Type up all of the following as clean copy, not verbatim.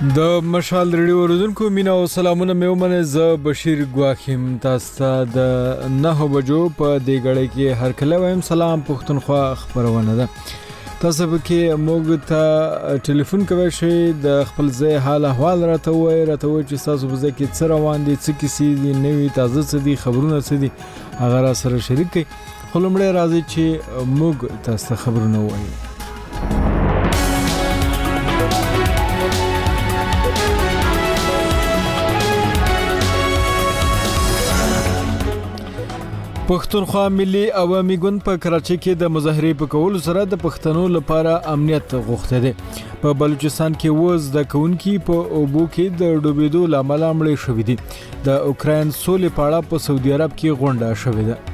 د مشال ریډیو اوریدونکو مینا او سلامونه مې ومنه. زه بشیر ګواخیم تاسو ته د 9 بجو په دې غړې کې هر کله وایم سلام پښتونخوا خبرونه ده. تاسو به کې موږ ته ټلیفون کوئ شئ د خپل ځای حال احوال راته وایي چې تاسو به کې څه روان دي، څه کیسې دي، نوې تازه څه دي، خبرونه څه دي، هغه را سره شریک کړئ. خو لومړی راځي چې موږ تاسو ته خبرونه وایو. پښتونخوا ملي عوامي ګوند په کراچۍ کې د مظاهرې په کولو سره د پښتنو لپاره امنیت غوښته دي. په بلوچستان کې وز د کونکي په اوبو کې د ډوبېدو لامل مړ شوې دي. د اوکراین سولې په اړه په سعودي عرب کې غونډه شوې ده.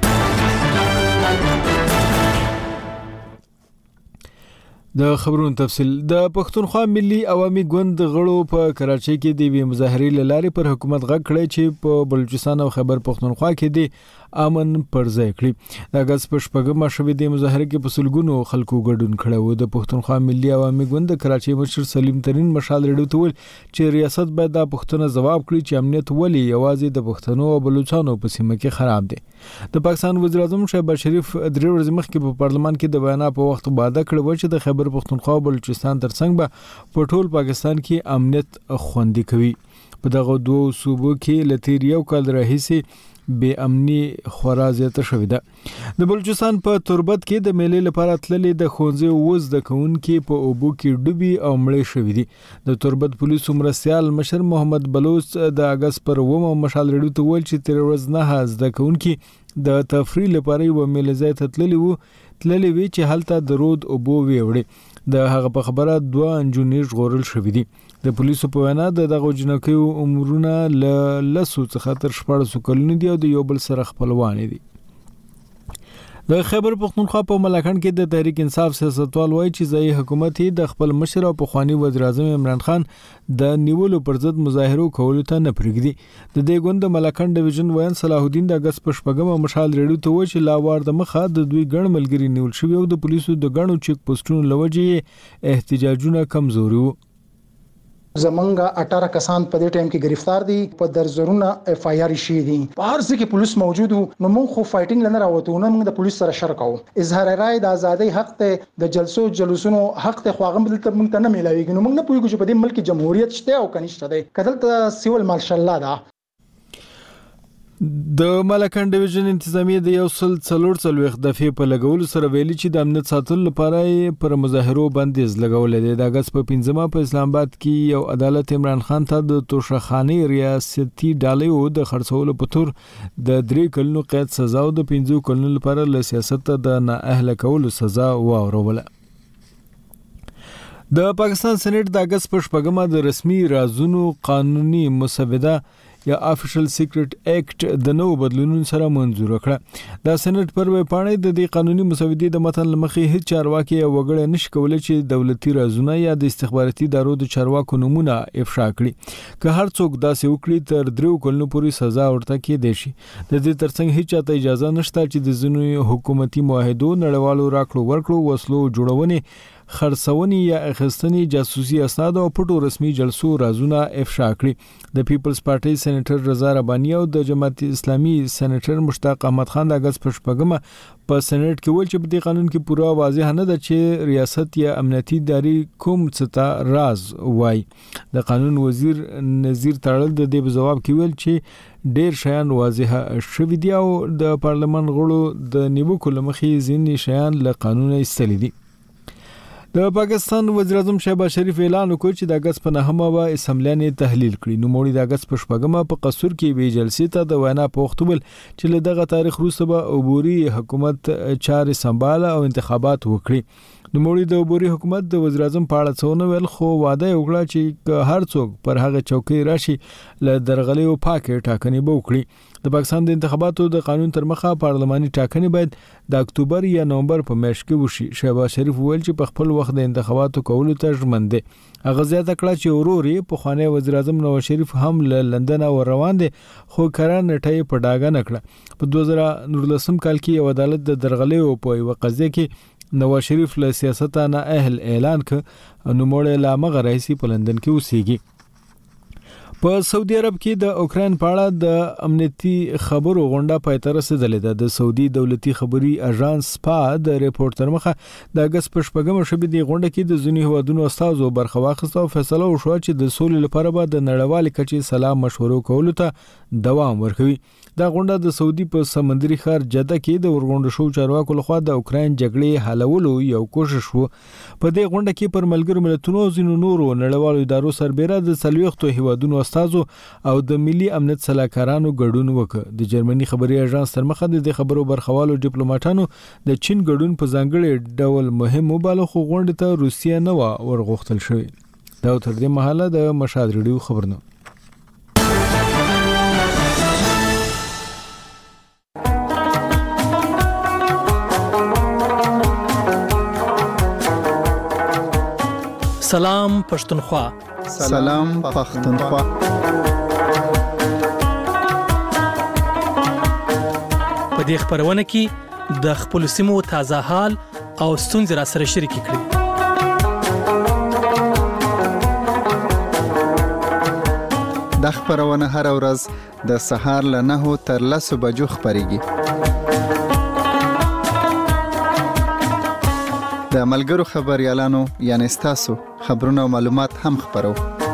د خبرونو تفصیل. د پښتونخوا ملي عوامي ګوند غړو په کراچۍ کې د وی مظاهرې لارې پر حکومت غږ کړی چې په بلوچستان او خیبر پښتونخوا کې د امن پر ځای کړی. د اگست په شپږمه شوې د مظاهره کې په سلګونو خلکو ګډون کړی و. د پښتونخوا ملي عوامي ګوند د کراچۍ مشر سلیم ترين مشال ریډیو ته ویل چې ریاست باید د پښتنو ځواب کړي چې امنیت ولې یوازې د پښتنو او بلوچستانو په سیمه کې خراب دی. د پاکستان وزیر اعظم شهباز شریف درې ورځې مخکې په پارلمان کې د بیان په وخت وعده کړې و چې د خیبر پښتونخوا او بلوچستان ترڅنګ به په ټول پاکستان کې امنیت خوندي کوي. په دغه دوه صوبو کې لتیر یو کال راهیسي بې امني خورا زیاته شوې ده. د بلوچستان په تربت کې د میلې لپاره تللې د ښوونځي وز د کونکي په اوبو کې ډوبي او مړې شوې دي. د تربت پولیسو مرستیال مشر محمد بلوچ د اگست پر 9 مشال ریډیو ته ویل چې تیر ورځ نه د کونکي د تفریح لپاره یو میلې ځای ته تللې وی چې هلته د رود اوبو ویوړي. د هغه په خبره 2 انجنیر ژغورل شوې دي. د پولیسو په وینا دغه جنکیو عمرونه لسو څخه تر 14 کلونو دي او د یو بل سره خپلوان دي. د خیبر پښتونخوا په ملاکنډ کې د تحریک انصاف سیاستوال وایي چې ځایي حکومت د خپل مشر او پخوانی وزیر اعظم عمران خان د نیولو پر ضد مظاهرو کولو ته نه پرېږدي. د دې ګوند ملاکنډ ډیویژن وین صلاح الدین د اگست په شپږمه مشال ریډیو ته وایي چې لاوار د مخه د دوی ګڼ ملګري نیول شوي او د پولیسو د ګڼو چیک پوسټونو لوجې احتجاجونه کمزوري وو. زمونږه 18 کسان په دې ټایم کې گرفتار دي، په درزرونه اف آی آر شي دي. په هر ځای کې پولیس موجود وو. نو موږ خو فایټینګ لنه راوته نو موږ د پولیس سره شر کوو. اظهار رائے د ازادۍ حق ته، د جلوسونو حق ته، خو هغه ملت موږ ته نه ملایوي. نو موږ نه پوهیږو چې په دې ملک جمهوریت شته او کنيشته ده. کدل ته سیول مارشل لا ده. د ملاکنډ ډیویژن انتظامیه د 144 دفعې په لګولو سره ویلي چې د امنیت ساتلو لپاره پر مظاهرو بندیز لګولې ده. د اگست په 5مه په اسلام آباد کې یو عدالت عمران خان ته د توشخاني ریاستي ډالۍ د خرڅولو په تور د 3 کلونو قید سزا او د 15 کلونو لپاره له سیاست د نااهله کولو سزا واوروله. د پاکستان سېنات د اگست په شپږمه د رسمي رازونو قانوني مسوده یا افیشل سیکریټ اکټ د نو بدلونونو سره منظور کړه. د سېنات پر ویب پاڼه د دې قانوني مسودې د متن لمخې هیڅ چارواکي یا وګړي نشي کولای چې دولتي رازونه یا د استخباراتي ادارو د چارواکو نمونه افشا کړي. که هر څوک داسې وکړي تر 3 کلونو پورې سزا ورته کېدای شي. د دې ترڅنګ هیڅ چاته اجازه نشته چې د ځینو حکومتي معاهدو نړیوالو راکړو ورکړو، وسلو جوړونې، خرڅونې یا اخیستنې، جاسوسي اسناد او پټو رسمي جلسو رازونه افشا کړي. د پیپلز پارټي سېنیټر رضا رباني او د جماعت اسلامي سېنیټر مشتاق احمد خان د اگست په شپږمه په سېنات کې ویل چې په دې قانون کې پوره واضح نه ده چې ریاست یا امنیتي اداري کوم څه ته راز وای. د قانون وزیر نذیر تړل د دې جواب کې ویل چې ډیر شیان واضح شوي دي او د پارلمان غړو د نیوکو لمخې ځینې شیان له قانونه ایستلي دي. د پاکستان وزیر اعظم شهباز شریف اعلان وکړ چې د اگست په 9مه به اسمبلیانې تحلیل کړي. نو موړي د اگست په شپږمه په قصور کې وی جلسې ته د وینا په وخت ول چې له دغه تاریخ وروسته به عبوري حکومت چارې سمباله او انتخابات وکړي. نو موړي د عبوري حکومت د وزیر اعظم په اړه څونه ویل، خو وعده وکړه چې هر څوک پر هغه چوکۍ راشي له درغلي او پاکه ټاکنې به وکړي. د پاکستان د انتخاباتو د قانون تر مخه پارلماني ټاکنې باید د اکتوبر یا نومبر په میاشت کې وشي. شهباز شریف ویل چې په خپل وخت د انتخاباتو کولو ته ژمن دی. هغه زیاته کړه چې ورور یې پخوانی وزیر اعظم نواز شریف هم له لندن روان دي، خو کران نټي په ډاګه نکړه. په 2019 کال کې یو عدالت د درغلي او په یو قضیه کې نواز شریف له سیاست نه اهل اعلان ک نو موړ لا مغه رئیس په لندن کې اوسېږي. په سعودي عرب کې د اوکرين په اړه د امنیتي خبرو غونډه پای ته رسیدلې ده. د سعودي دولتي خبري اژانس سپا د ریپورت تر مخه د اگست په شپږمه شپه د غونډه کې د ځینې هوادونو استادو برخه واخیسته او فیصله وشوه چې د سولې لپاره به د نړیوال کچې سلام مشورو کولو ته دوام ورکوي. دا غونډه د سعودي په سمندري ښار جده کې د ورغونډو شو چارواکو لخوا د اوکرين جګړې حلولو یو کوشش وو. په دې غونډه کې پر ملګرو ملتونو او ځینو نورو نړیوالو ادارو سربېره د سلويختو هوادونو استادو او د ملي امنیت سلاکارانو ګډون وکړ. د جرمني خبري اژانس تر مخه د خبرو برخوالو ډیپلوماټانو د چین ګډون په ځانګړي ډول مهم وباله، خو غونډه ته روسیه نه ورغوښتل شوې. دا تر دې مهاله د مشهد ریډیو خبرونه. سلام پښتونخوا. سلام پښتونخوا. په دې خبرونه کې د خپل سیمو تازه حال او ستونزې را سره شریک کړئ. د خبرونه هر ورځ د سهار له 9 تر 10 بجو خبريږي. د ملګرو خبريالانو یعنی تاسو خبرونه او معلومات هم خبرو.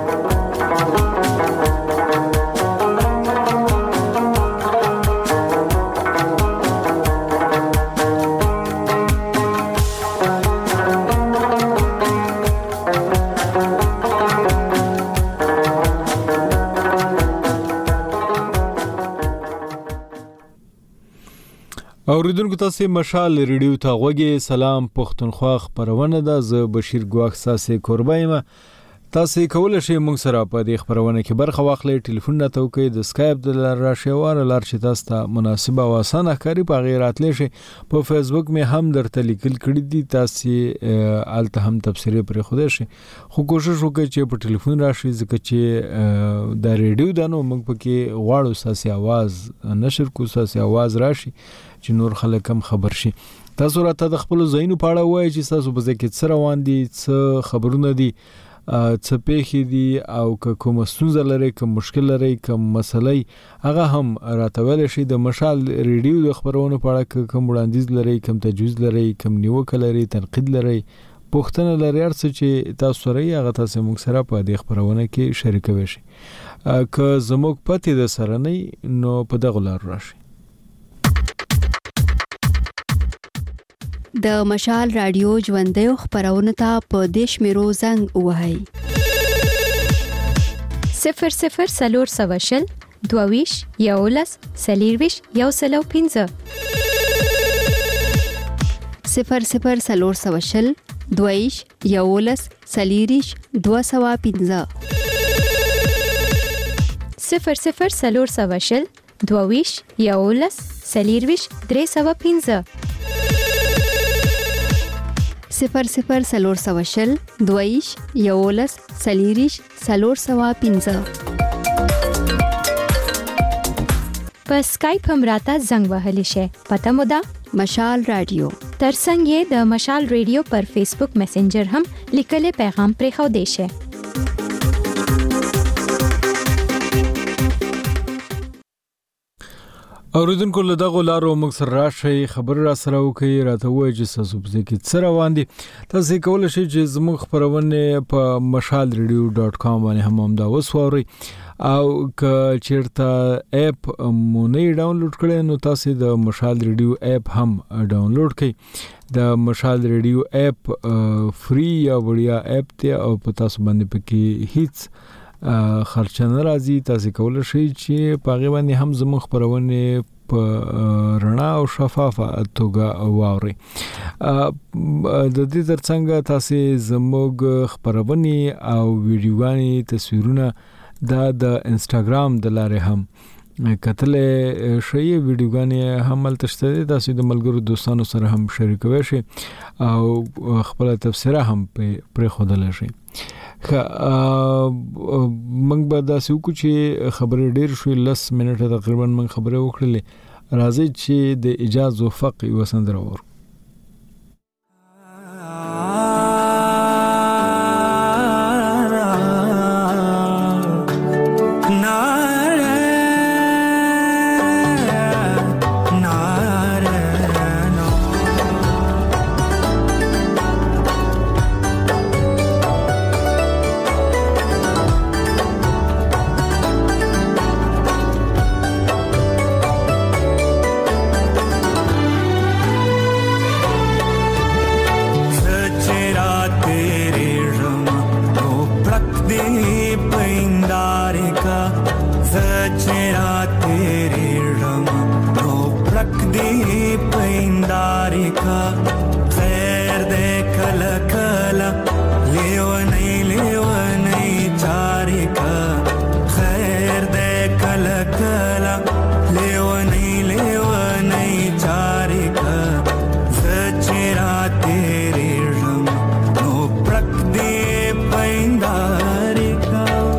اوریدونکو تاسو مشال ریډیو ته غوږی. سلام پښتونخوا خبرونه ده. زه بشیر ګواخ ساسه قربایم. تاسو کولای شئ موږ سره په دې خبرونه کې برخه واخلئ. ټلیفون نه توکي د اسکایپ د راشيوار لار چې تاسو ته مناسبه او اسانه کاری په غیرات لشي. په فیسبوک می هم درته لیکل کړی دي، تاسو الته هم تبصره پر خوده شي. خو کوشش وکړئ چې په ټلیفون راشي، ځکه چې د ریډیو دانو موږ پکې غواړو ساسي आवाज نشر کو، ساسي आवाज راشي چې نور خلک هم خبر شي. تاسو راته د خپل زینو پاړه وایي چې تاسو په ځکه څه روان دي، څه خبرونه دي، څه پیښې دي، او کوم ستونزه لري، کوم مشکل لري، کوم مسلې، هغه هم راته ویل شي. د مشال ریډیو د خبرونو پاړه کوم وړاندیز لري، کوم تجویز لري، کوم نیوکه لري، تنقید لري، پوښتنه لري، ارڅ چې تاسو سره یې هغه تاسو موږ سره په دې خبرونه کې شریکوي شي. که زموږ پته د سره نه نو په دغه لار راشي. د مشال رادیو ژوندۍ خبرونه ته په دیش میرو زنګ وهاي 00 سلور سواشل دوویش یولس سلیرویش یوسلو 15 00 سلور سواشل دوویش یولس سلیریش 215 00 سلور سواشل دوویش یولس سلیرویش 315 00 سلور سواشل دویش یولس سلیریش سلور سوا 15. په اسکایپ هم راته زنګ وهلی شي. پته مو ده مشال رادیو. ترڅنګ یې د مشال ریډیو پر فیسبوک میسنجر هم لیکل پیغام پرې خو دی شي. اوریدونکو له دغه لارو موږ سره راشي، خبر را سره وکي، راته وایي چې تاسو په ځکه څه روان دي. تاسو کولای شئ چې زموږ خبرونه په mashalradio.com باندې هم دا وسوري، او که چیرته اپ مونږ ډاونلوډ کړئ نو تاسو د مشال ریډیو اپ هم ډاونلوډ کړئ. د مشال ریډیو اپ فری یا وړیا اپ دی او په تاسو باندې پکې هیڅ خرچه نه راځي. تاسو کولای شئ چې په هغه باندې هم زموږ خبرونه په رڼا او شفافه توګه واوري. د دې ترڅنګ تاسو زموږ خبرونه او ویډیوګانې، تصویرونه د انستګرام د لارې هم کتلې شي. ویډیوګانې هم تشته، تاسو د ملګرو دوستانو سره هم شریکوي شي او خپل تفسیره هم پر خودل شي. منګ به دا سوکو چې خبرې ډېر شوې، 10 منټه تقریبا من خبرې وکړلې. راځي چې د اجازه وفق وسندره ور चेहरा तेरे रमा नो प्लक दी पैंदारी का खैर दे कला कला लेव नहीं चारी का खैर दे कला कला लेव नहीं चारी का चेहरा तेरे रमा नो प्लक दी पैंदारी का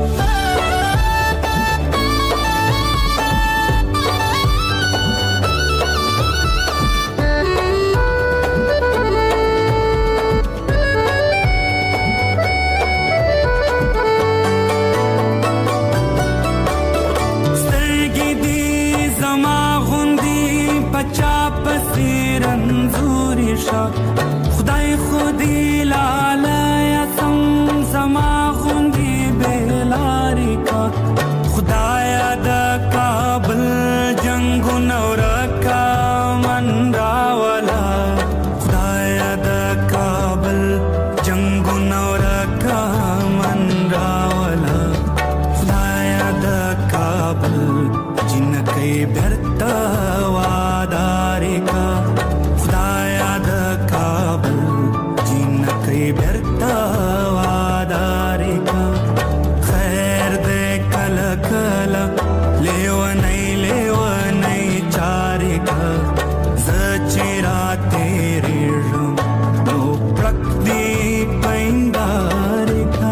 खुदाई खुदी लाला सम समा खुदी बेलारी का खुदाया द काबल जंगु नौर का मनरावला खुदाया द काबल जंगु नौर का मनरावला खुदाया द काबल जिन कई बेरता वादारे का बेरता वादारे का खैर दे कला कला लेव नहीं चारे का चेहरा तेरे रंग नो प्लक दी पैंदारे का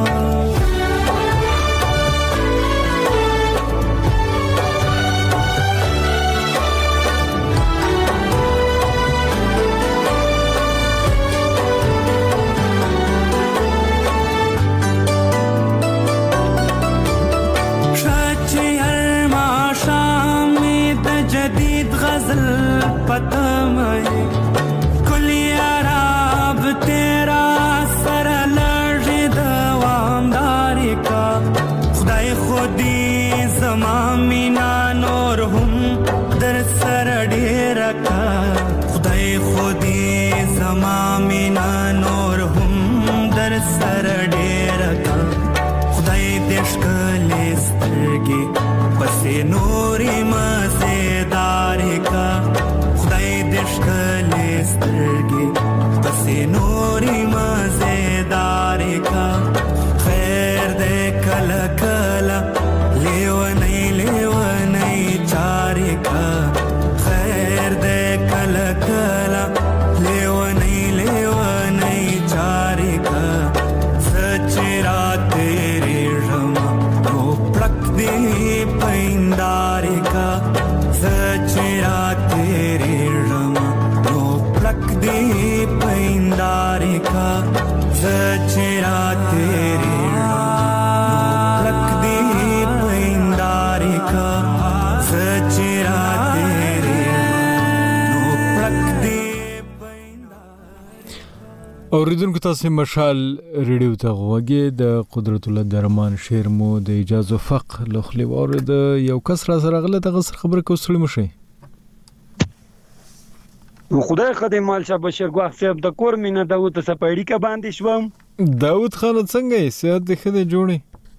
पतमय कुलिया राब तेरा सर लर्जे दवामदारी का खुदाई खुदी ज़मामिना नूर हम दर सर ढेर का खुदाई खुदी ज़मामिना नूर हम दर सर ढेर का खुदाई देश कले स्तरगे बसे नूरी मज़ेदारी का दिशकले स्तरगे बसे नूरी मज़ेदारी का खैर दे कला कला लेव नहीं चारे का खैर दे कला कला लेव नहीं चारे का चेहरा तेरे रमा नो प्लक दे पैंदारे का चेहरा तेरे दे पैंदारे का चेहरा तेरे प्लक दे पैंदारे का चेहरा तेरे प्लक दे पैंदारे اوریدونکو تاسو مشال ریډیو ته غوږی د قدرت الله درمان شعر مو د اجازه فق لخلی وارد یو کس را سره غلطه غسر خبره کوسړی مشه خدای خدای مال شاه بشیر ګواخ صاحب د کور مینه داوود سپایډی کا باندې شوم داوود خان څنګه یې صحت دې خدای جوړي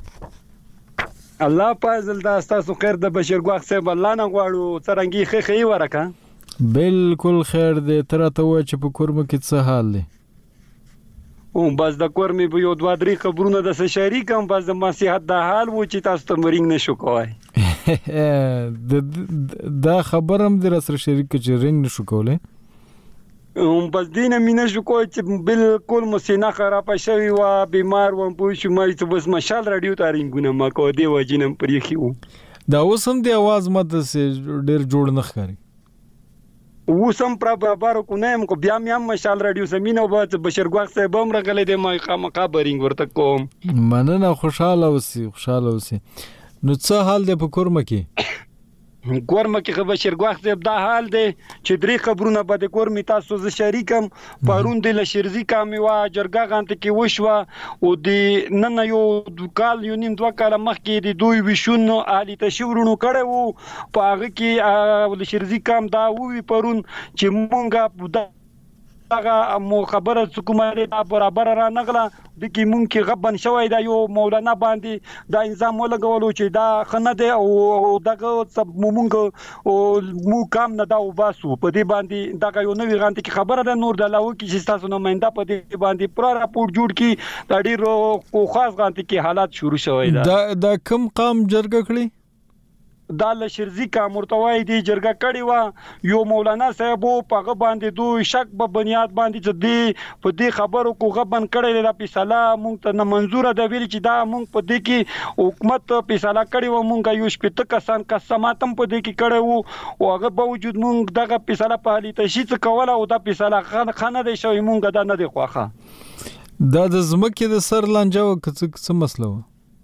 الله پازل دا تاسو خیر د بشیر ګواخ صاحب الله نه غواړو څنګه خې ورکا بالکل خیر دې تر ته و چې په کور مې کې څه حال دی او بس د کور مې په یو دوه درې خبرونه د شریکم بس د مصیحت د حال و چې تاسو ته مرینګ نشو کوای دا خبرم در سره شریک چې رنګ نشو کولای بس دینه مینه شو کوی چې بالکل مسینه خراب شوی و بیمار و پوه شو مې ته بس مشال رادیو تارینګونه ما کو دی وجینم پرې کیو دا اوسم دی आवाज ماته ډیر جوړ نه ښکاري اوسم پر برابر کو نه کو بیا مې مشال رادیو زمينه او بشیر ګواخ صاحب هم راغله د ما خامخا برینګ ورته کوم مننه خوشاله اوسې نو څه حال دی په کورمه کې کورمه کې بشیر ګواخ صاحب دا حال دی چې درې خبرونه به د کور می تاسو ز شریکم پرون د لشرزي کامي وا جرګه غانته کې وشوه او د نن یو کال یو نیم دوه کال مخکې د دوی وشونو علي تشورونو کړه وو په هغه کې لشرزي کام دا وی پرون چې مونږه دغه مو خبره حکومت دا برابر را نغله د کی مونږ کې غبن شوی دا یو مولانا باندې دا انظام ولګولو چې دا خنه دی او دغه سب مونږ او مو کام نه دا وباسو په دې باندې دغه یو نوې غانته کی خبره ده نور د لاو کې چې تاسو نماینده په دې باندې پر راپور جوړ کی دا ډیر خاص غانته کی حالات شروع شوی دا کم قام جرګه کړی دا لشرزي کا مرتوی دی جرګه کړي وا یو مولانا صاحب په باندې دوی شک په بنیاد باندې چې دی په دې خبرو کو غبن کړي د فیصله مونږ ته نه منزور ده ویل چې دا مونږ په دې کې حکومت فیصله کړي و مونږ یو شپته کسان قسماتم په دې کې کړي وو او هغه باوجود مونږ دغه فیصله په حالي تشخیص کوله او دا فیصله خانه دی شوی مونږ دا نه دی خوخه دا د زمکه د سر لانجه څه مسله و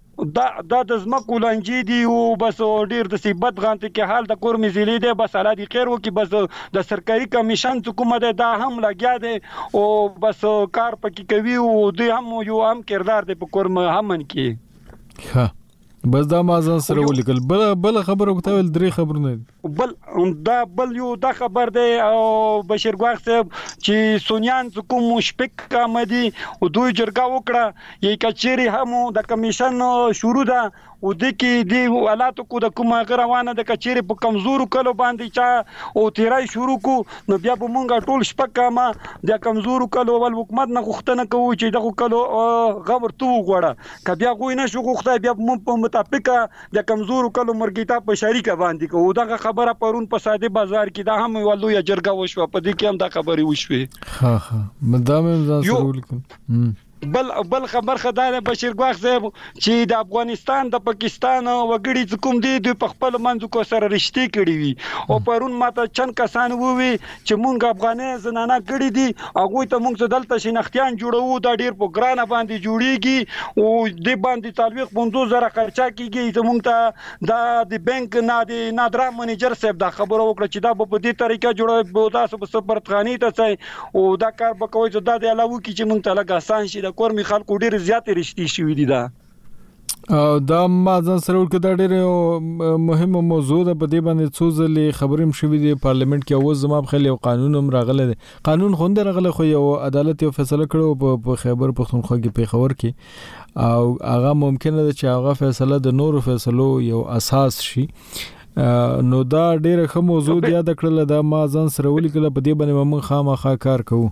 دا د زمکو لانجی دی او بس ډیر د سیبت غانته کې حال د کور مزلی دی بس الله دی خیر وکي بس د سرکاري کمیشن حکومت دا هم لګیا دی او بس کار پکې کوي او دوی هم یو هم کردار دی په کور همن کې ها بس دا مازن سره ولیکل بل خبره کوتل درې خبرونه بل یو دا خبر دی او بشیر ګواخ صاحب چې سونیان کوم مشفق کامدي او دوی جرګه وکړه یی کچيري هم د کمیشن شروع ده او د کې دی حالاتو کو د کومه غروانه د کچيري په کمزورو کلو باندې چا او تیرای شروع کو نو بیا به مونږه ټول شپک کما د کمزورو کلو ول حکومت نه غوښتنه کوي چې دغه کلو غور تو غوړه ک بیا غوینه شو غوښته بیا مونږ په مطابق د کمزورو کلو مرګیتا په شریکه باندې کو دغه خبره پرون په ساده بازار کې دا هم ولو یا جرګه وشو په دې کې هم دا خبري وشوي ها مدام ځان سره ولیکم بل خبر خدای بشیر ګواخ صاحب چې د افغانستان د پاکستان وګړي کوم دي د خپل منځو کو سره رښتې کړي وي او پرون ماته چند کسان ووي چې مونږ افغاني زنانه کړي دي هغه ته مونږ دلته شنختيان جوړو دا ډیر په ګرانه باندې جوړيږي او د باندې تعلق 15000 خرچه کیږي زمونږ ته د بانک نه د نادرا منیجر صاحب دا خبره وکړه چې دا په دې طریقه جوړه تاسو په سپارتخانی ته ځي او دا کار به کوي چې دا د علاوه کی چې مونږ ته لګ آسان شي کورمي خلکو ډیر زیاتې رښتې شوې دي دا ما ځان سره ورکړه دا ډېر مهمه موضوع ده په دې باندې څو ځلې خبرې شوې دي پارلیمنت کې اوس زما په خیال یو قانون هم راغلی دی قانون خوند راغلی خو یو عدالت یو فیصله کړو په خیبر پختونخوا کې پیښور کې او هغه ممکنه ده چې هغه فیصله د نورو فیصلو یو اساس شي نو دا ډېر ښه موضوع یاد کړل دا ما ځان سره ولیکل په دې باندې موږ خامخا کار کوو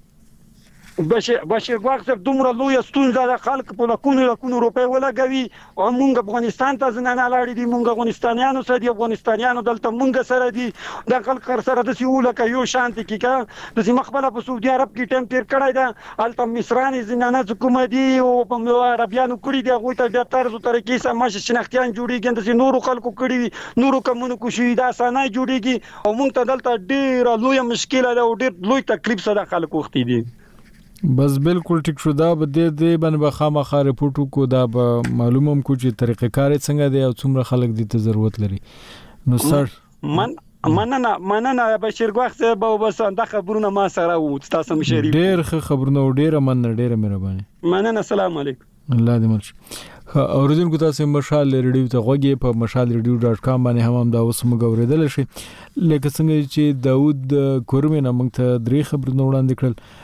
بشیر ګواخ صاحب دومره لوی ستونزه د خلک په لکونو روپۍ ولګوي او موږ افغانستان ته زنانه لاړې دي موږ افغانستانیانو سره دي افغانستانیانو دلته موږ سره دي د خلک سره د سیول کې یو شانتي کې د مخبله په سعودي عرب کې ټیم تیر کړی دا الته مصراني زنانه حکومت دي او په عربیانو کړی دی هغه ته بیا طرز طریقې سره ماشه شنختيان جوړیږي د نورو خلکو کړی نورو کومونو کو شي دا سانای جوړیږي او موږ ته دلته ډیر لوی مشکله ده او ډیر لوی تکلیف سره خلکو وختي دي بس بالکل ټیک شو دا به د باندې خامخا رپورټ کو دا به معلومم کو چې طریقې کار څنګه دی او څومره خلک دي ته ضرورت لري نو سر مننه بشیر ګواخ صاحب او بس دا خبرونه ما سره و تاسو مشري ډیر خبرونه ډیره مهرباني مننه السلام علیکم الله دې مرشي اوریدونکو تاسو مشال ریډیو ته غوږی په mashalradio.com باندې هم دا اوس موږ اوریدل شي لکه څنګه چې داوود کورمنه موږ ته درې خبرونه وړاندې کړل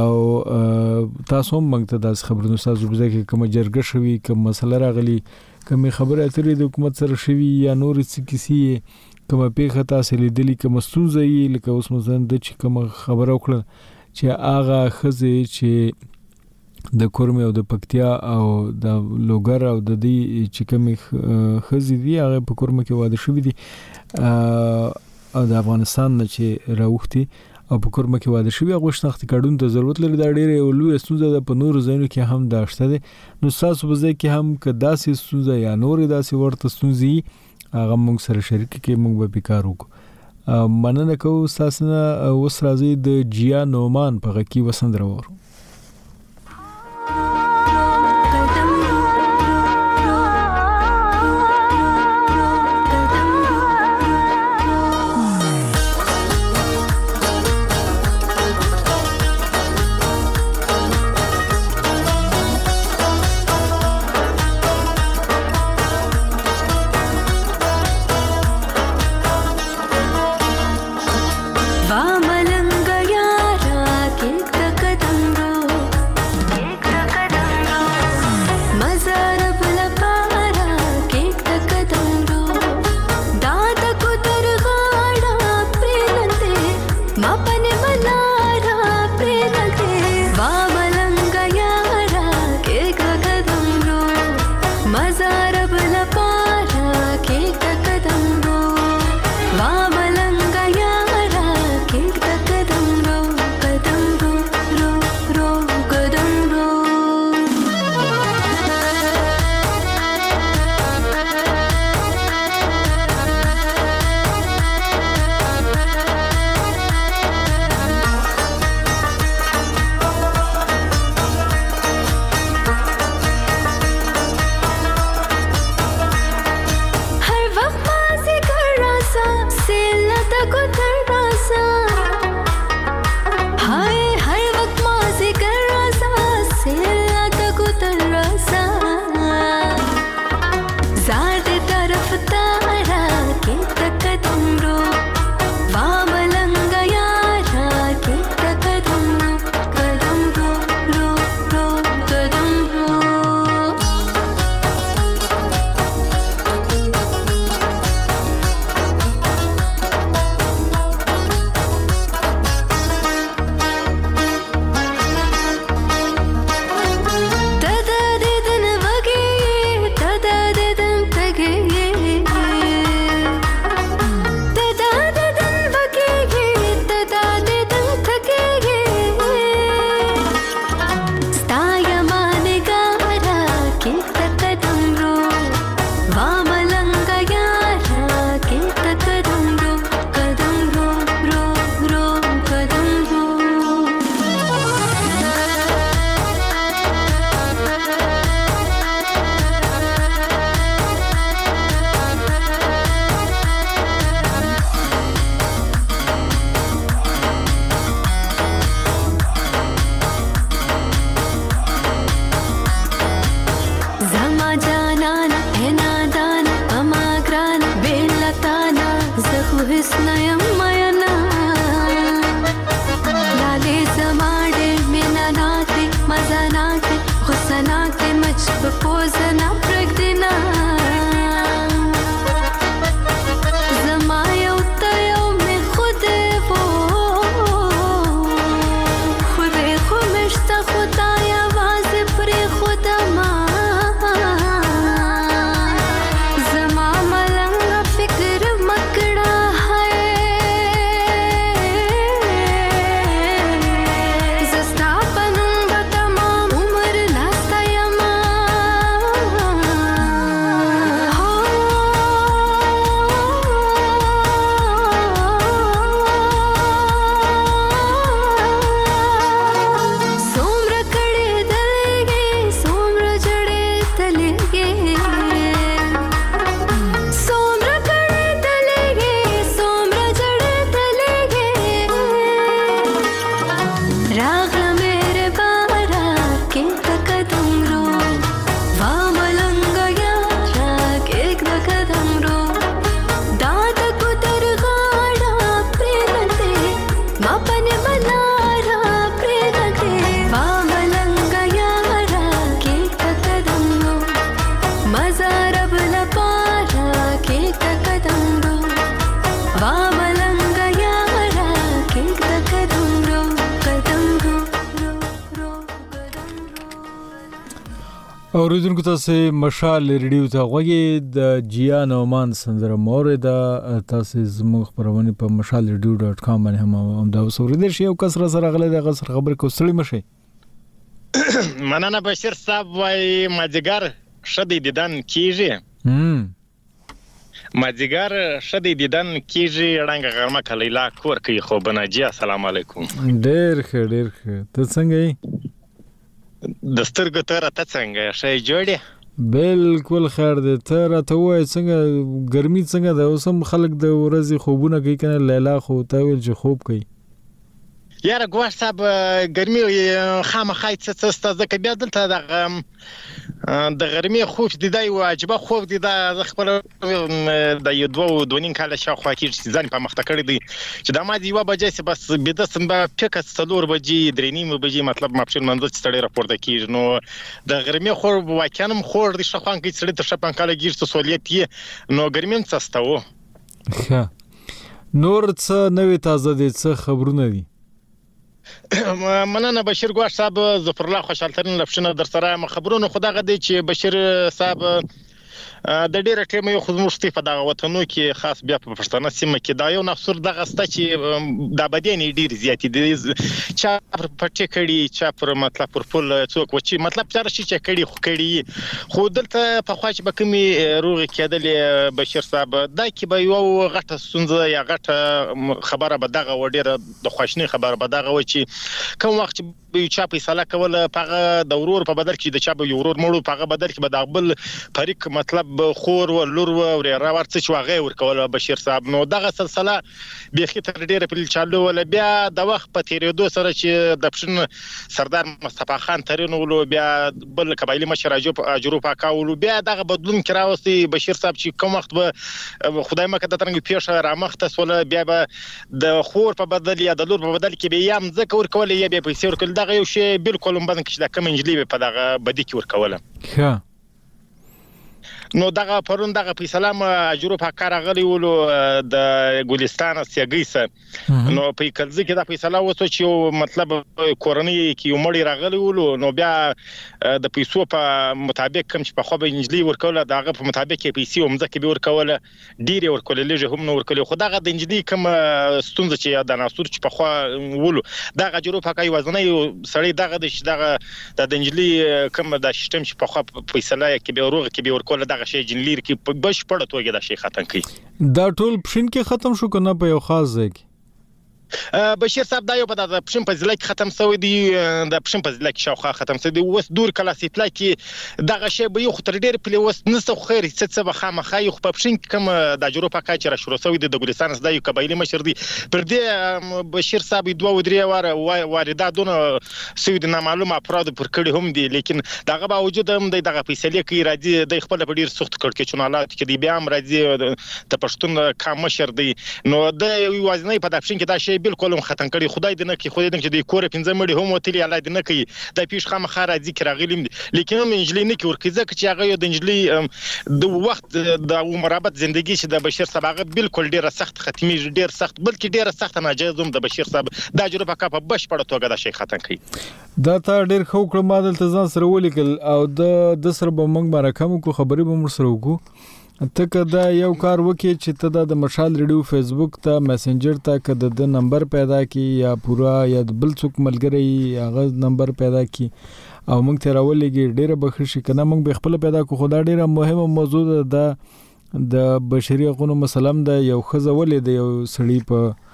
او تاسو هم موږ ته د خبرونو تاسو په ځکه کوم جرګه شوي کوم مسله راغلي کوم خبره اترې د حکومت سره شوي یا نور څه کیسي کوم پیښه تاسو لیدلې کوم ستونزه یې لکه اوس مثلا د چې کوم خبره وکړه چې هغه خزه چې د کورمه او د پکتیا او د لوګر او د دې چې کوم خزي دي هغه په کورمه کې واده شوې دي او د افغانستان نه چې راوختي او په کورمه کې واده شوی هغه شناخت کارډون ته ضرورت لري دا ډېر لوی ستونزه ده په نور ځایونو کې هم داشته ده نو تاسو په ځای کې هم کداسې ستونزه یا نور داسې ورته ستونزې هغه موږ سره شریک کې موږ به کار وکړو مننه کوم تاسو نه اوس راځي د جیا نومان په غکی وسند راوړو वामलंग यारा के स्नयम मयना लाले समाडे मेना नाते मजा नाते हुसनाते मचप पोजना प्रगदिना जमाया उतयो में खुद वो खुदे खुमिश्ता खुदाया वाज प्रे खुदा मा اوریدونکو تاسو مشال ریډیو ته غوږی د جیا نومان سندره مورده تاسو زموږ خبرونه په mashalradio.com باندې هم دا اوریدل شي او کسر سره غلې د غسر خبر کوستړی مشه مننه بشیر صاحب وای ماجګر شدی دیدن کیږي ماجګر شدی دیدن کیږي رنګ غرمه کلیلا کور کوي خو بناجی السلام علیکم ډیر ښه ته څنګه یې د سترګو ته راته څنګه شي جوړې بالکل خیر دی ته راته وای څنګه ګرمي څنګه ده اوسم خلک د ورځې خوبونه کوي کنه لیلا خو ته ویل چې خوب کوي یاره ګوښ صاحب ګرمي خامخای څه ستاسو کې بیا دلته د غرمي خوب دي دا واجبه خوب دي دا خپل د یو دوه نیم کال شاوخوا کې ځان په مخته کړی دی چې دا ما دی یو بجې سه بس بده سم په پکه څلور بجې درې نیم بجې مطلب ماپښین منځ ستړي راپورته کیږي نو د غرمي خوب واکانم خور دي شخوان کې څړي تر شپان کال ګیرته سہولیت یې نو ګرمین څستاو نور څه نوې تازه دي څه خبرونه دي مننه بشیر ګوښ صاحب ظفر الله خوشالترین لپشنه در سره خبرونه خدای غدي چې بشیر صاحب د ډیره ټیم یو خدمت په دغه وطنو کې خاص بیا په پښتنه سیمه کې دا یو نفسور دغه ستا چې د بدین ډیر زیات دي چا په ټکړی چا پر مطلب پر فل څوک وچی مطلب چا شي چې کړي خو کړي خو دلته په خواچ بکمی روغ کېدل بشیر صاحب دا کې به یو غټه سنځه یا غټه خبره به دغه وډیره د خوښنی خبره به دغه و چې کوم وخت به چا په سلا کوله په د ورور په بدل کې د چا به ورور مړو په بدل کې به د خپل فریق مطلب خور و لور و راورڅ چې واغې ورکول بشیر صاحب نو دغه سلسله بيخي تر ډیره په چالو ول بیا د وخت په تیریدو سره چې د پښن سردار مصطفی خان ترینولو بیا بل قبایلی مشر اجرو پاکاولو بیا دغه بدلون کراوستي بشیر صاحب چې کوم وخت به خدای مکه د ترنګ پیښه رامخته سول بیا به د خور په بدل یا د لور په بدل کې به یم ذکر ورکول یا به پیسې ورکول دغه یو شی بالکل باندې چې د کوم انجلی په دغه بدی کې ورکوله ها نو دغه پرون دغه په سلام اجرو په کار غلی ولو د ګلستان سیګیسه نو په کلځ کې د فیصله وسو چې مطلب کورنۍ کې یو مړی راغلی ولو نو بیا د پیسو په مطابق کوم چې په خو به انجلی ورکول دغه په مطابق کې پیسې ومځکه به ورکول ډیره ورکول لږه هم نو ورکول خو دغه د انجلی کوم ستونزه چې د ناسور چې په خو ولو دغه اجرو په کوي وزنه سړی دغه د انجلی کوم د سیستم چې په خو فیصله کې به روغ کې به ورکول دغه شی جنلیر کې په بشپړه توګه دا شی ختم کړي دا ټول پښین کې ختم شو کنه په یو خاص ځای کې بشیر صاحب دا یو په د پښم په ځله کې ختم شوی دی د پښم په ځله کې شاوخه ختم شوی دی اوس دور کلاسیک کې دغه شی به یو خطر ډیر پلی اوس نسو خیر څه به خامخا یو په پښم کې کوم د جروپا کاچ را شروع شوی دی د ګلستان د یو قبایلی مشر دی پر دې بشیر صاحب دوه ودرې واره وارداتونه سوي د نامعلوم افراد پر کړي هم دي لیکن دغه باوجود هم دغه فیصله کوي راځي د خپل په ډیر سخت کړ کې چونالات کې دی بیا هم راځي د پښتون کام مشر دی نو د وازنې په دښین کې دا شی بالکل هم ختم کړي خدای دې نه کې خدای دې چې د کور 15 مړي هم وتلی الله دې نه کوي د پیش خامخا راځي کې راغلیم لیکن هم انجلی نه کې ورکه ځکه چې هغه د انجلی د وخت د مرابط ژوندۍ چې د بشیر صاحب بالکل ډیره سخت ختمي ډیر سخت بلکې ډیره سخت ناجایز هم د بشیر صاحب د تجربه کا په بشپړه توګه دا شی ختم کړي دا تا ډیر خو کړم مادل تزان سره ولیکل او د سر به موږ مرکم کو خبري به مر سره وکړو ته دا یو کار وکي چې ته د مشال ریډیو فیسبوک ته میسنجر ته کده د نمبر پیدا کی یا پورا یا بل څوک ملګری هغه نمبر پیدا کی او موږ ته راولېږي ډیره بخښي کنه موږ به خپل پیدا کو خدا ډیره مهمه موضوع ده د بشري حقوقو مسلم د یو خزولې د یو سړی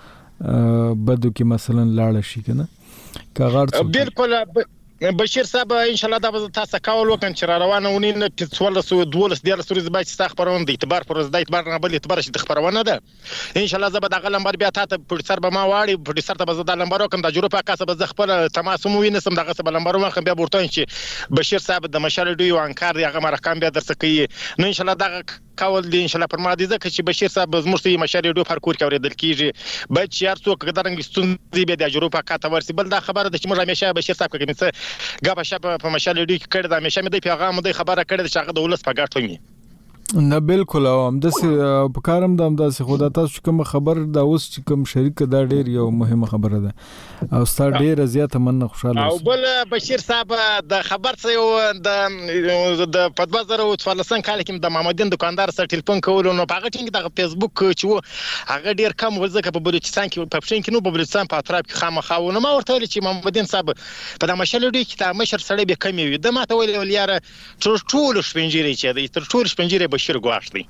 په بدو کې مثلا لاړ شي کنه کاغار بالکل بشیر صاحب ان شاء الله دا به تاسو کول وکم چې را روانه ونی نه 12 د سوري باید استخبارون د اعتبار پر د اعتبار نه بل اعتبار شي د خبرونه ده ان شاء الله زه به د غلمبر بیا تاسو په سر به ما واړی په سر ته به د لمبر وکم د جروپا کاسه به خپل تماس مو وینم دغه سبا لمبر وکم بیا ورته چې بشیر صاحب د مشال ډیو انکار هغه مرکم بیا درس کوي نو ان شاء الله دغه کول دي ان شاء الله پر ما دي ځکه چې بشیر صاحب زموږ مشال ډیو پر کور کې اوریدل کیږي باید چې هر څوک قدرنګ ستونزې به د جروپا کاته ورسي بل دا خبره ده چې موږ همیشه بشیر صاحب کې څه غا شپ په مشال ډیو کې کړه د همیشه مې د پیغام د خبره کړه چې هغه د ولس په ګټه وي نه بالکل او هم د په کارم د هم د خدای تاسو کوم خبر دا اوس چې کوم شریک دا ډیر یو مهمه خبره ده او ستاسو ډیر زیاته مننه خوشاله او بل بشیر صاحب د خبر څه یو د په 2014 کال کې د محمدین دکاندار سره ټلیفون کول نو په هغه ټینګ د فیسبوک چې هغه ډیر کم وځکه په بلوچستان کې په پښین کې نو په بلوچستان په اطراف کې خامخاونه ما ورته ویل چې محمدین صاحب په د مشال ډیو کې د مشر سره به کمی وي د ماته ویل یاره ټول شپنجيري چې د ټول شپنجيري بشیر ګواښ دی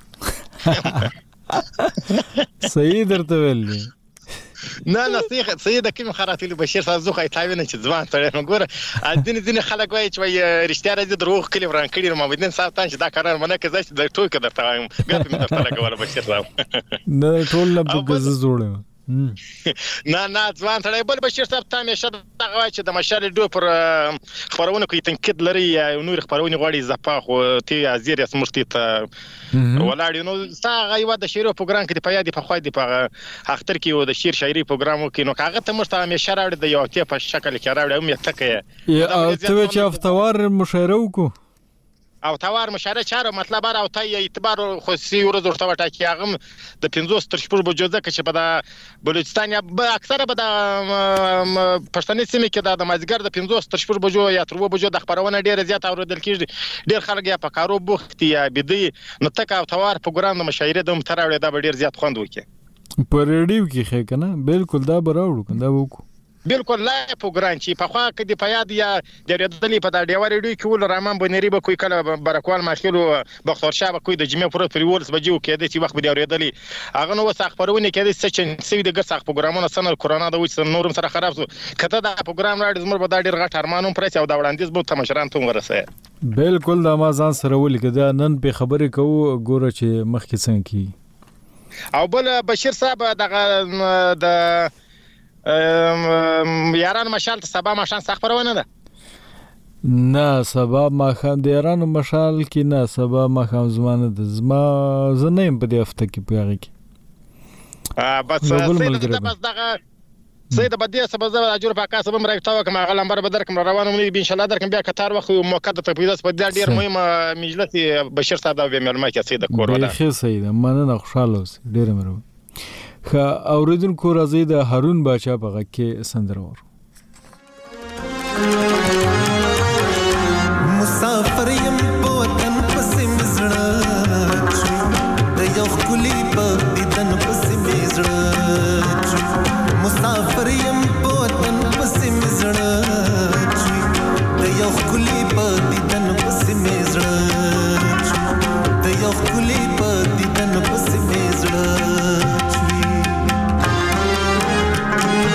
صحیح درته ویل نه صحیح د کوم خراتلی بشیر صاحب زوخه ایتاوی نه چې ځوان سره ګوره ځین خلک وایي چې رښتیا راځي دروغ کلی وران کړي نو محمدین صاحب ته چې دا کار منه کې ځکه د ټوک درته وایم بیا په درته لګول بشیر صاحب نه ټول نه بګز جوړه نه ځوان سره بل بشیر صاحب ته همیشه دغه وایي چې د مشال ډیو پر خبرونه کوي تنقید لري یا نور خبرونه غواړي زپا خو تی ازیر سمرتي ته ولاړ نو څنګه یو د شعر پروګرام کې په یادې په خوای دی په اختر کې و د شعر شاعري پروګرام کې نو هغه ته مرته همیشه راوړي د یو ته په شکل کې راوړي هم یتکه یا ته چې افتوار مشاعره وکړو او توار مشاعره چاره مطلب او ته اعتبار خصوصي ورځ ورته وټاکي هغه د 15 تر 14 بجو ځکه چې په د بلوچستان یا اکثره په د پښتني سیمه کې د مازیګر د 15 تر 14 بجو یا 3 بجو د خبرونه ډیره زیات اوریدل کیږي ډیر خلک یا په کارو بوخت یا بيدي نو تک او توار پروګرام د مشاعره د متراوړه د ډیر زیات خوند وکي په ریډیو کې خې کنه بالکل دا براوړو کنده وکړو بالکل لا پروګرام چې په خوا کې د پیاد یا د ریډلې په د ډیوار ریډیو کې ول رامان بنيري به کوئی کله برکوال ماشلو بختور شاه به کوئی د جمعې پر پریورس بجو کې د چې وخت به د ریډلې هغه نو وسخ خبرونه کې د سچن سوي د ګرځخ پروګرامونه سنل کرونا د وڅ نورم سره خراب شو کته دا پروګرام راډ زمر به دا ډیر غټ ارمانوم پرې او دا وړاندیز به تماشران ته ورسه بالکل د امازان سره ولیکه دا نن په خبرې کوو ګوره چې مخکې څنګه کی او بل بشیر صاحب دغه د یاران مشال ته سبا ماشان خبرونه ده نه سبا ماخام د یاران مشال کې نه سبا ماخام زمانه د زما زنیم په دې هفته کې پیغه کې بس دغه سید بدیه سبا زه اجر په کاسه بم راکټاو کوم غلمبر به درکم روانه مې ان شاء الله درکم بیا کتار وخت موقت ته پیدا په ډیر مهمه مجلس بشیر صاحب د معلومات کې سید کور ولا خیر سید مننه خوشاله اوس ډیر مرو خا اوریدونکو راځي د هارون باچا په غږ کې سندرور مسافر يم په وطن پسې مزړه د یو خولي په دیدن پسې مزړه مسافر يم په وطن پسې مزړه د یو خولي په دیدن پسې مزړه د یو خولي په دیدن پسې مزړه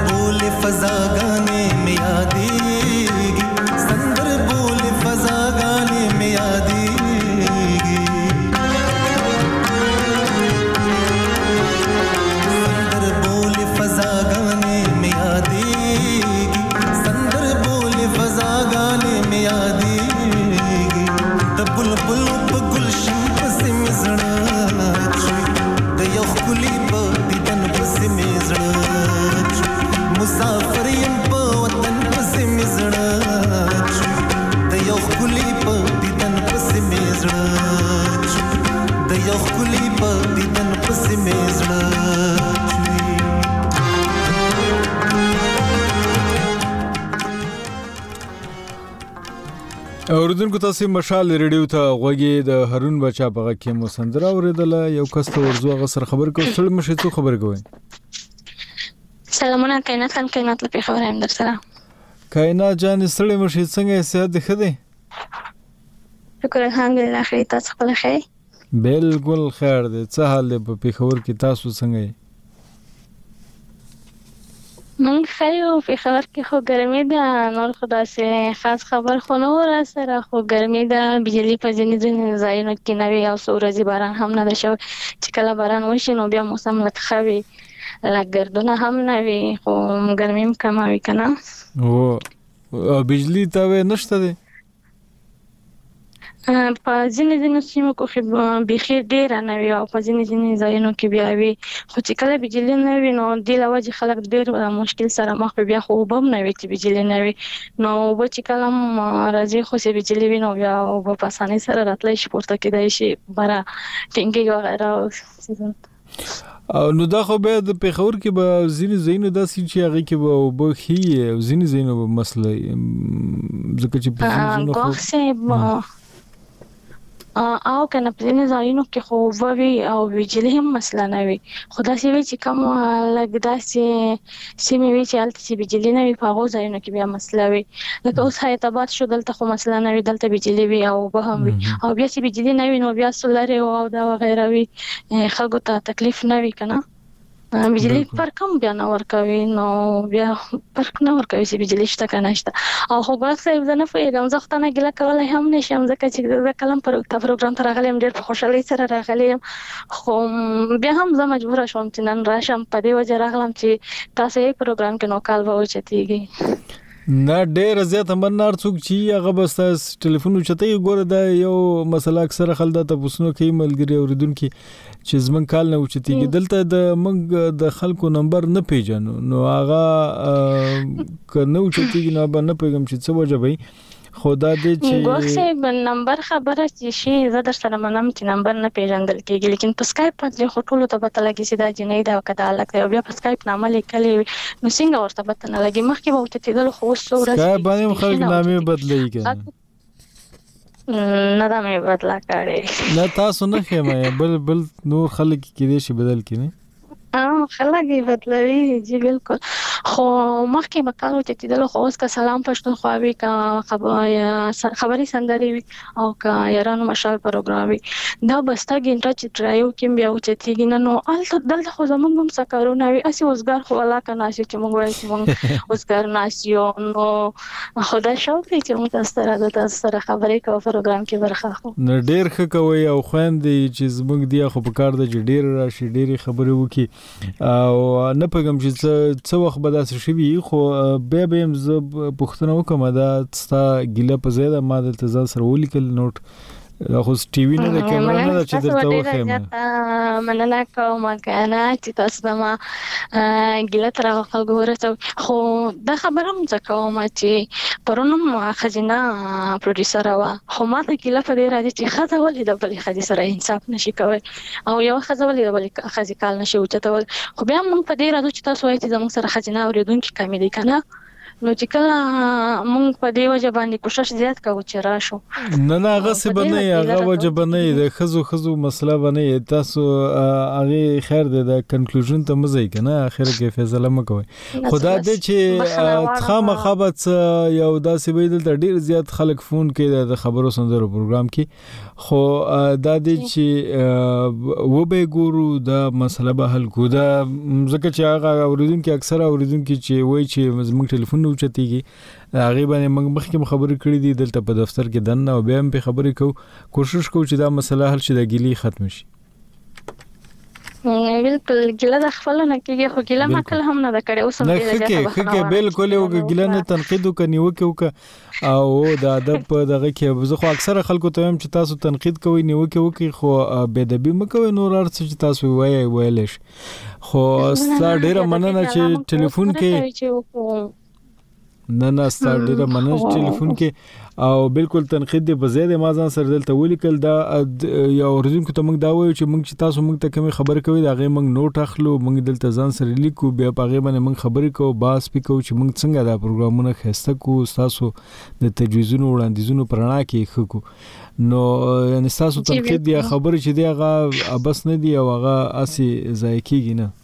बोले फजा गाने में यादेगी, संदर बोले फजा गाने में यादेगी, संदर बोले फजा गाने में यादेगी, संदर बोले फजा गाने में यादेगी, द बुलबुल पे गुलशन पे से मिजड़ा द यौ खुली पे दिदन पे से मिजड़ा मुसाफिर यम पे वतन पे से मिजड़ा द यौ खुली पे दिदन पे से मिजड़ा द यौ खुली पे दिदन पे से मिजड़ा اوریدونکو تاسو مشال ریډیو ته غوږی د هارون بچا په کې مو سندره اوریدله یو کس ته ورزو هغه سره خبر کو ټول مشه څه خبر کوي سلامونه کائنات لپاره خبر هم در سره کائنات جان سړی مشه څنګه صحت ده خده شکر الحمدلله خیر تاسو خپل خیر بالکل خیر ده څه حال ده په خبر کې تاسو څنګه من خیلی په خبر کې خو ګرمي ده نور خدا سه خاص خبر خو نه ور سره خو ګرمي ده بجلی په ځینې ځایونو کې نه وي او سورزي باران هم نه ده شو چې کله باران وشي نو بیا موسم لکه خوي لګردونه هم نه وي خو ګرمي هم کم وي کنه او بجلی ته نشته ده په ځینې سیمو کې بيخي ډیر نه وي او په ځینې ځایونو کې بیا وي خو چې کله بجلی نه وي نو د لوجه خلک ډیر مشکل سره مخ بیا خو وبم نه وي چې بجلی نه وي نو وب چې کله راځي خو چې بجلی وي نو بیا وب په اسانۍ سره راتلای شي پورته کېدای شي برا ټینګي وغیرہ او نو دا خو به د پیښور کې به ځینې زینو داسې چې هغه کې به وبخي ځینې زینو به مسله ځکه چې په ځینو او کنه په دې ځایونو کې خو ووي او بجلی هم مسله نه وي خدا سي وي چې کوم لګدا سي سیمه وي چې الته چې بجلی نه وي په هغه ځایونو کې بیا مسله وي لکه اوس هیتابات شو دلته خو مسله نه وي دلته بجلی وي او به هم وي او بیا چې بجلی نه وي نو بیا سولر او دا وغیرہ وي خلکو ته تکلیف نه وي کنه بجلی پر کم بیا نه ورکوي نو بیا پر نه ورکوي چې بجلی شته کنه شته او خو بس زه نه فهمم زه خو نه ګله کولای هم نشم ځکه چې زه کلم پر پروګرام ته راغلم ډېر په خوشحالۍ سره راغلم خو بیا هم زه مجبور شوم چې نن راشم په دې وجه راغلم چې تاسو یې پروګرام کې نو کال به وچتيږي نه ډېر زیات منار څوک چې هغه بس ټلیفون چته ګوره دا یو مسله اکثر خلک ته پوښتنه کوي ملګری اوریدونکو چې زمون کال نه وچتيږي دلته د منګ د خلکو نمبر نه پیژنو نو هغه ک نه وچتيږي نو به نه پیغام چې څه وجه وي خدا دې چې ګوښه نمبر خبره چې زه در سره منم چې نمبر نه پیژندل کېږي لیکن په سکایپ باندې خټولو ته پته لګي چې دا جنې دا کدا لګي بیا په سکایپ نامه لیکلې نو څنګه ورته پته نه لګي مخکې به وته تدل خو سورج سکایپ باندې خلک نامې بدلې کړي نه دا مې بدلا کړې نه تاسو نه خېمه بل نور خلک کې دې شي بدل کړي خلک بدلوي جی بالکل خو مخکې مکالو چې تدل خو اوس کا سلام پښتون خوابي کا خبري سندري او کا یارانو مشال پروګرام دا بستا ګنټه چې ټرایو کې بیا وچتيږي نو الته دلته خو زمونږ هم سکارونه وي اسی وزګار خو ولا کنه چې موږ وایو چې موږ وزګار ناسیو نو خدای شو چې موږ تاسو سره خبرې کوو پروګرام کې برخه خو نو ډېر ښه کوي او خويندې چې زموږ دی خو په کار د ډېر راشي ډېری خبرې وکي او نه پېږم چې څه وخت به داسې شوي خو به هم زه پوښتنه وکم دا ستا ګیله په ځای ده ما دلته ځان سره ولیکل نوټ خو ټي وي نه د کیمرا نه چې درته وخم مننه کوم کنه چې تاسو ما ګیله تر خلکو ورته خو دا خبره هم ځکوم چې پرونم خزینه پروډوسر وا خو ما ته ګیله په دې راځي چې خزه ولې د بل خزي سره انصاف نشي کوي او یو خزه ولې د بل خزي کال نشي وچته خو بیا موږ په دې راځو چې تاسو وایي چې زموږ سره خزینه اوریدونکو کمی دي کنه نو چې کله موږ په دې وجه باندې کوشش زیات کوو چې راشو. نه هغه څه بنئ هغه وجه بنئ د خزو مسله بنئ تاسو هغه خیر د کنکلوژن ته مزه کنه اخر کې فیصله مکوئ. خدا دې چې خامخابت یو داسې ویل د ډیر زیات خلک فون کوي د خبرو سندرو پروګرام کې خو دا دې چې و به ګورو دا مسله به حل کو دا ځکه چې هغه اوریدونکو اکثره اوریدونکو چې وایي چې زموږ ټلیفون نه اوچتيږي هغه باندې موږ مخکې خبرې کړې دي دلته په دفتر کې دنه او بیا هم په خبرې کوو کوشش کوو چې دا مسله حل شي د ګیلي ختم شي. بالکل ګیله د خپل نه کېږي خو ګیله ما کله هم نه د کړې اوس هم دې کې بالکل یو ګیله نه تنقید وکني وکي او د ادب په دغه کې زه خو اکثره خلکو ته هم چې تاسو تنقید کوئ نیوکه وکي خو بے ادبی مکوئ نور ارڅ چې تاسو وایلیش خو ستا ډیره مننه چې ټلیفون کې نه ستاره ډیره مننه چې ټلیفون کې او بالکل تنقید دی په زیاده ما ځان سره دلته ولیکل دا یو اوریدونکو ته موږ دا وایو چې موږ چې تاسو موږ ته کوم خبر کوي دا غي موږ نوٹ اخلو موږ دلته ځان سره لیکو بیا په غي باندې موږ خبرې کوو باس پکو چې موږ څنګه دا پروګرامونه خسته کو تاسو د تجویزونو وړاندیزونو پرانا کې خکو نو یعنی تاسو تنقید دی خبر چې دی هغه بس نه دی او هغه اسی ځای کېږي نه.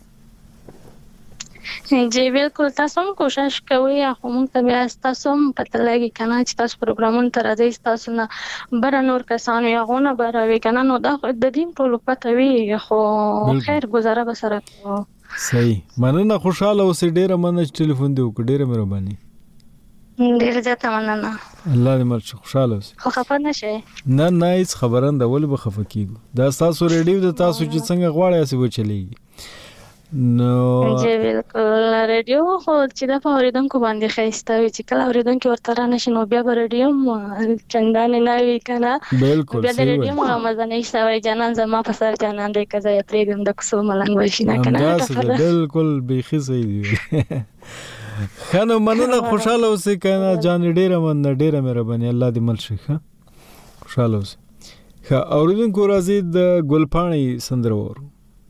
جی بالکل تاسو هم کوشش کوئ خو موږ ته بیا تاسو هم پته لګي کنه چې تاسو پروګرامونه تر راځي تاسو نه بر نور کسان یا غونه براوي کنه نو دا د دین ټول پته وی خو خیر گزاره به سره. صحیح مننه خوشاله اوسې ډیره مننه چې ټلیفون دی وکړه ډیره مهرباني. ډیره زیاته مننه. الله دې مرچ خوشاله اوسې. خو خفه نشئ. نه هیڅ خبرنده ول به خفه کیږو دا تاسو ریډیو د تاسو چې څنګه غواړئ اسی و چلیږي. نو جی بالکل ریډیو خو چې د اوریدونکو باندې خسته وي چې کله اوریدونکو ورته را نشي نو بیا ریډیو چندانه نه وی کنه بالکل بیا د ریډیو مزه نه شي جانان زما په سر جانان دې کزه یې د کوسو ملنګ وشي نه کنه بالکل بيخي صحیح دی. خنو مننه خوشاله اوسې کنه جان ډیره مهرباني الله دې مل شي خوشاله اوسې. اوریدونکو راځي د ګلپاڼې سندره ورو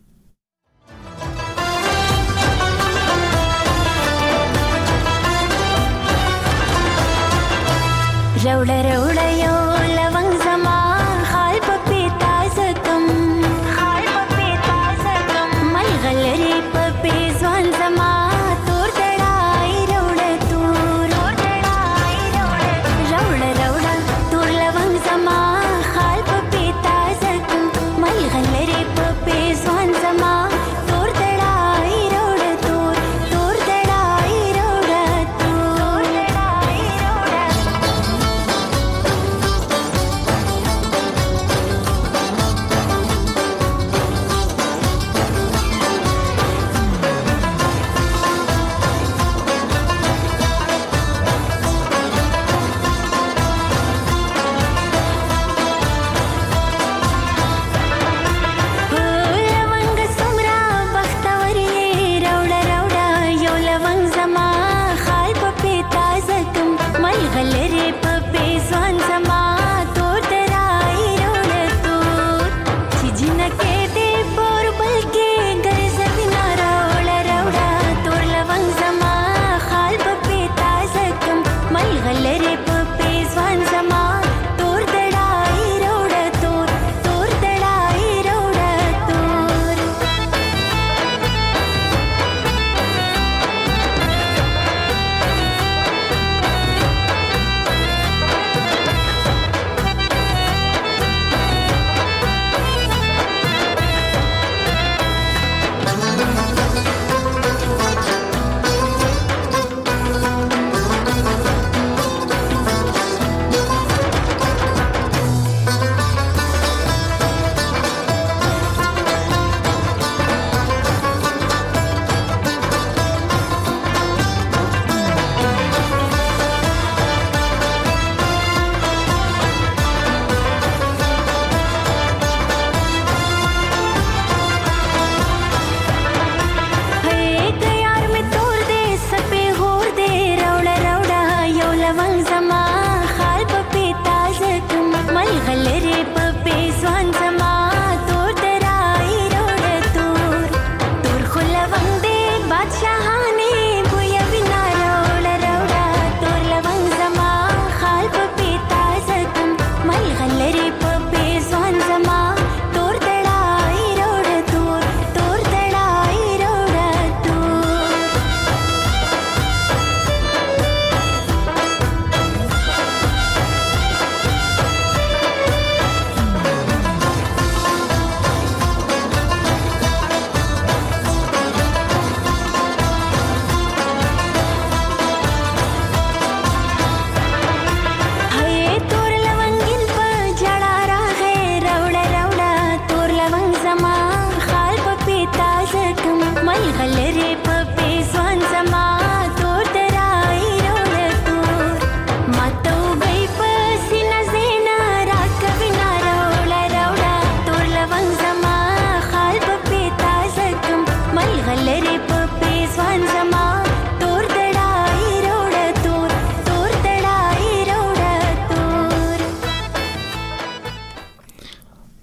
روڑا روڑا یو لونگ زما خال پپی تازکم مل غلری پپی زوان زما تور دڑائی روڑا تور روڑا روڑا تور لونگ زما خال پپی تازکم مل غلری پپی زوان زما تور دڑائی روڑا تور دڑائی روڑا تور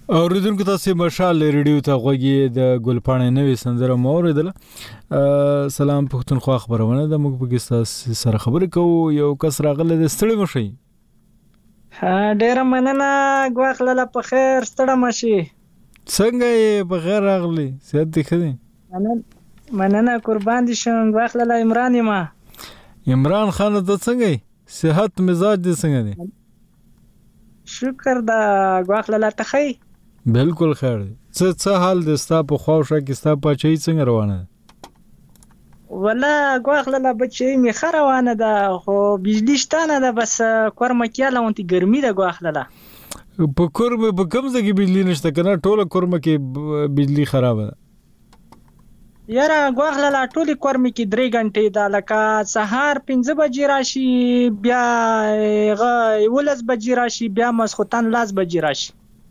اوریدونکو تاسو مشال ریډیو ته غوږی د ګلپاڼې نوې سندره مو اوریدله. سلام پښتونخوا خبرونه د موږ په کې سره خبرې کوو. یو کس راغله د ستړي مشي. ډیره مننه غواخله په خیر ستړي مشي. څنګه یې په خیر راغلی؟ صحت دې ښه دی؟ مننه قربان دي شم. غواخله عمران ما عمران خان ته څنګه یې؟ صحت مزاج دې څنګه دی؟ شکر دا غواخله ته خی بالکل خیر دی. څه حال د ستا په خواوشه کې ستا پچی څنګه روانه ده؟ ولا غواخله بچی می خروانه ده خو بجلی شته نه ده بس کورمه کېاله اونتي ګرمي ده غواخله. په کورمه په کوم ځای کې بجلی نشته کنه؟ ټوله کورمه کې بجلی خراب ده. یاره غواخله ټوله کورمه کې 3 غنټې ده لکه سهار 5 بجې راشي بیا 11 بجې راشي بیا مسخوتن 10 بجې راشي.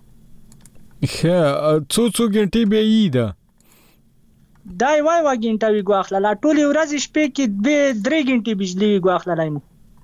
څو غنټې به یې ده؟ دای وای غنټه وی غواخله ټولې ورځې شپې کې 3 غنټې بجلی وی غواخله لایم.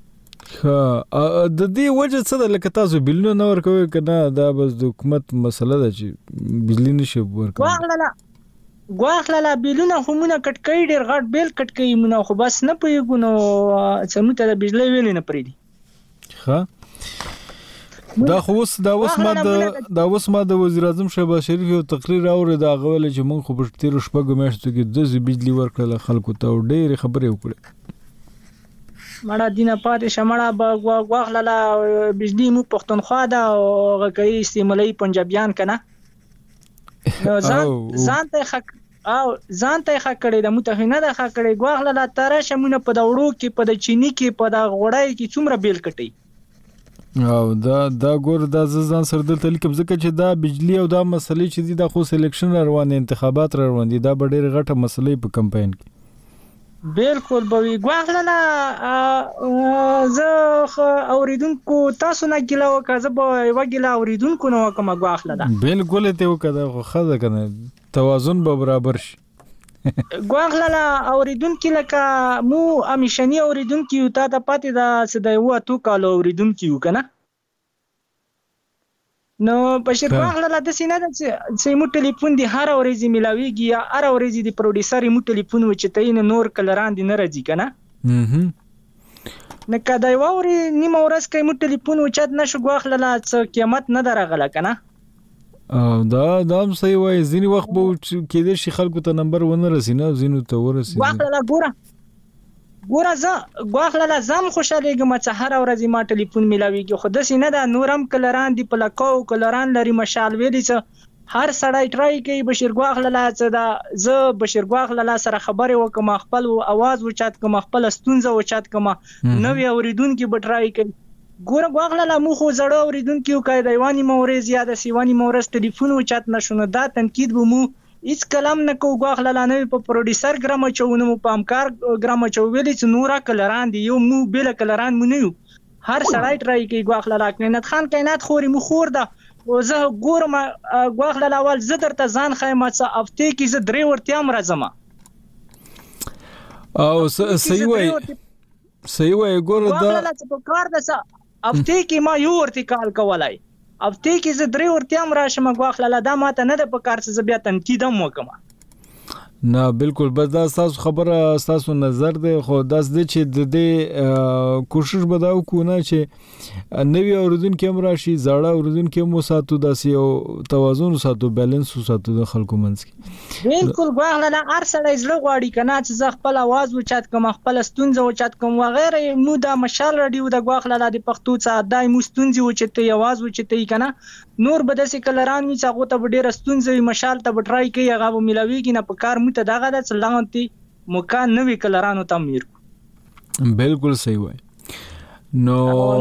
د دې وجه څه ده لکه تاسو بلونه نه ورکوي کنه؟ دا بس د حکومت مسله ده چې بجلی نشي ورکوي. غواخله بلونه همونه کټکې ډیر غټ بیل کټکې مونږ خو بس نه پويګو نو څه ته بجلی ویل نه پریدي. ها دا اوس ما د وزیر اعظم شهباز شریف یو تقریر اورید دا غوول چې مونږ خو په تیر شپږ میاشتو کې د بجلی ورکړل خلکو ته ډېر خبرې وکړي. مړه دینه پاتې شمړه غواخله بجلی مو پښتونخوا دا او غکې استعمالي پنجابیان کنه نو ځان ته حق او ځان ته حق کړي د متحنه د حق کړي غواخله تر شمونه په دوړو کې په د چینی کې په د غوړای کې څومره بیل کټي. او دا ګور دا ځان سره دلته لیکم ځکه چې دا بجلی او دا مسلې چې دي دا خو سلیکشن روان انتخابات روان دي دا ډېر غټه مسلې په کمپاین کې. بالکل به غواخله زه اوریدونکو تاسو نه ګیلا وکړه به وګیلا اوریدونکو نو کوم غواخله بالکل ته وکړه خو خزه کنه توازن به برابر شي. غواخله اوریدونکو لکه مو امیشنی اوریدونکو ته د پاتې د سده یو تو کال اوریدونکو کنه نو بشیر غواخله د سینه د چې مو ټلیفون دی هر ورځ ملاویږي یا هر ورځ دی پروډوسر مو ټلیفون وچتاین نور کلران دی نه راځي کنه نه کدا یو وري نیمه ورځ کې مو ټلیفون وچت نشو غواخله څه قیامت نه درغله کنه. دا هم صحیح وای ځینی وخت به کېدې شي خلکو ته نمبر ونه رسینه ځینو ته ورسي. ګوره زه غواخله زم خوشالېږم چې هر ورځ ما ټلیفون ملاويږي خو د سینه دا نورم کلران دی په لکاو کلران لري مشال ویلي چې هر سړی ټرای کوي بشیر غواخله چې دا زه بشیر غواخله سره خبرې وکم خپل आवाज وچات کوم خپل ستونزه وچات کوم نوې اوریدونکو به ټرای کوي. ګوره غواخله مو خو زړه اوریدونکو کای دیوانی مورز یا د سیوانی مورز ټلیفون وچات نشونه دا تنقید به مو هیڅ کلام نه کو غواخله نه په پروډوسر ګرام چونه مو په امکار ګرام چو ویلې چې نورا کلران دی یو مو بل کلران مو نه یو هر سړی ټرای کوي غواخله راکنه خان کائنات خوري مو خور ده او زه ګورم غواخله اول زه درته ځان خیمه څه افته کې زه درې ورتیا مرزمه او صحیح وای ګوره دا غواخله په کار ده افته کې ما یو ورتیکال کولای افته کې زه درې ورتیام راشم غواخله دا ماته نه د په کار څه بیا تنقید هم وکم. نه بالکل بس دا تاسو خبره تاسو نظر دی خو داس د چې د دې کوشش بداو کو نه چې نوی اوریدونکو هم راشي زړه اوریدونکو هم ساتو داسې او توازن ساتو بیلانس ساتو د خلکو منځ کې. بالکل غواخله هر سړی زړه غواړي کنه چې زه خپل आवाज وچات کوم خپل ستونزه وچات کوم وغیرہ مو د مشال رادیو د غواخله د پښتو څخه دای مو ستونزه وچته आवाज وچته کنه نور بدسې کلران می څنګه ته ډېر ستونزه مشال ته بټرای کوي هغه ملاویږي نه په کار ته دغه د څلانتي مکان نوې کلرانو ته میر. بالکل صحیح وای. نو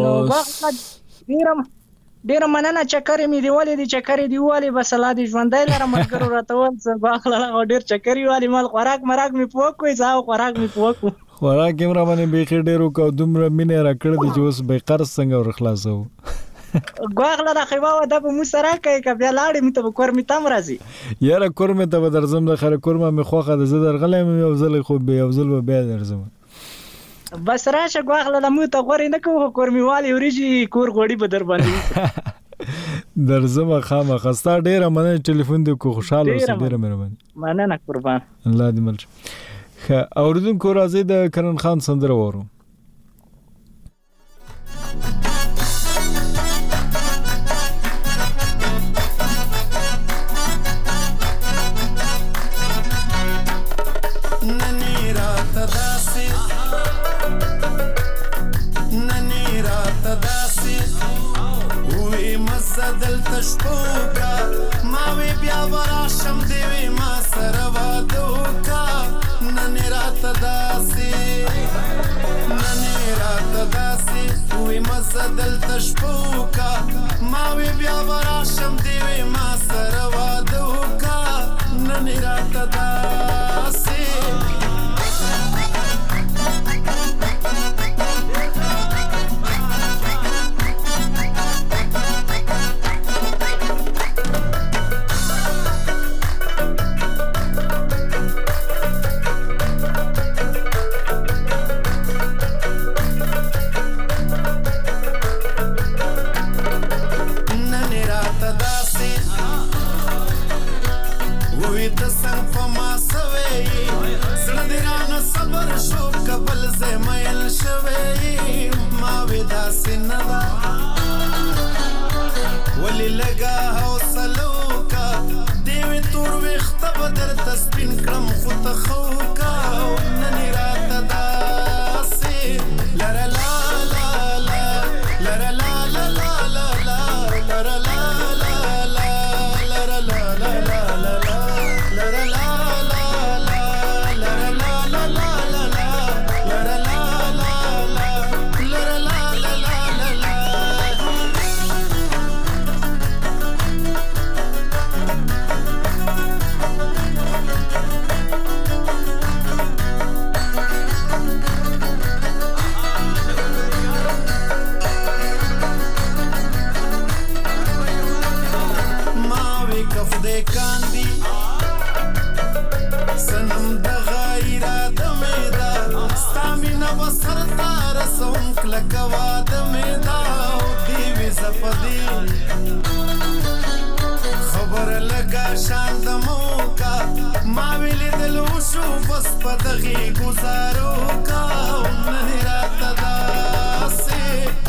ډیر مننه چکرې می دیولې دي چکرې دیولې بس الله دې ژوندۍ لره مګر راتول څه باخله ډیر چکرې والی مال خوراک مراک می پوکوي ځاو خوراک می پوکو خوراک هم را باندې به ډیرو کو دومره مینه را کړ دي چې اوس به قرض څنګه ور خلاصو غواخله د خیبا و د په مسره کوي ک بیا لاړې می ته کور می تم راځي یاره کور می ته درځم د خره کور می خوخه د زدر غلې می یو ځل خو به یو ځل به درځم بس راشه غواخله مو ته غوري نه کوو کور می والی وريجي کور غوړي به در باندې درځم خامخا ستا ډیره مننه ټلیفون دې کو خوشاله اوسې ډیره مهرباني مننه قربان الله دې مل ښه اوریدونکو راځي د کرن خان سندره وورو دلته شپوکا ما وی بیا وراشم دی وی ما سره واده وکا نن راته داسې وی مزه دلته شپوکا ما وی بیا وراشم دی وی ما سره واده وکا نن راته داسې ولی لگا حوصلو کا دیوی تور ویخت بدر تسپین کرم خود خوکا ننی رات داسی لرا لا لا لا لرا لا لا لا لا لا لرا لا لا لا لرا لا لا لا لا لرا لا لا لا لرا لا لا لا لا لرا لا لا لا لرا لا لا لا لا کاندی سنم د غیره د میدا ستامینا وسر تار سوم کلکوا د میدا دی وی زپدی خبر لگا شان د موکا ما ویل دلو شو بس پدغي گزارو کا نن رات داسه